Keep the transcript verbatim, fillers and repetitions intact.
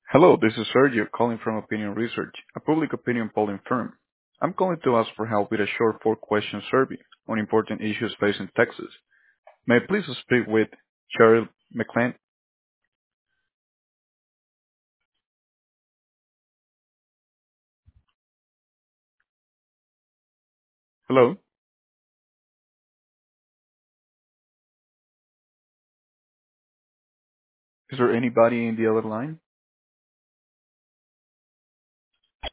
Hello, this is Sergio calling from Opinion Research, a public opinion polling firm. I'm calling to ask for help with a short four-question survey on important issues facing Texas. May I please speak with Cheryl McClain? Hello, is there anybody in the other line?